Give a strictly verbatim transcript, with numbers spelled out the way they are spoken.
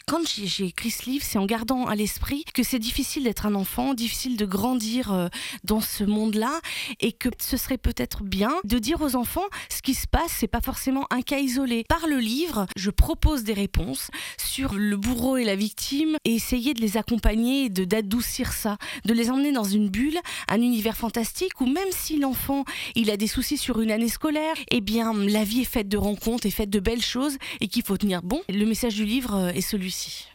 Quand j'ai, j'ai écrit ce livre, c'est en gardant à l'esprit que c'est difficile d'être un enfant, difficile de grandir euh, dans ce monde-là, et que ce serait peut-être bien de dire aux enfants ce qui se passe, c'est pas forcément un cas isolé. Par le livre, je propose des réponses sur le bourreau et la victime et essayer de les accompagner, de, d'adoucir ça, de les emmener dans une bulle, un univers fantastique où même si l'enfant il a des soucis sur une année scolaire, eh bien la vie est faite de rencontres, est faite de belles choses et qu'il faut tenir bon. Le message du livre est celui-ci.